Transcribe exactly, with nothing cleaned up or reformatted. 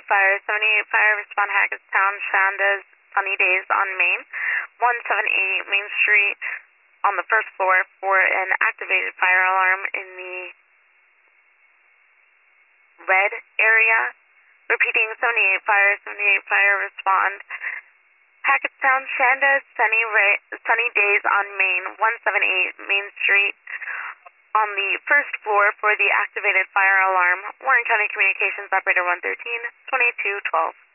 Fire, seventy-eight Fire, respond Hackettstown, Shanda's Sunny Days on Main, one seventy-eight Main Street on the first floor for an activated fire alarm in the red area. Repeating, seventy-eight Fire, seventy-eight Fire, respond Hackettstown, Shanda's Sunny, Sunny Days on Main, one seventy-eight Main Street on the first floor for the activated fire alarm. Warren County Communications Operator one thirteen, twenty-two twelve.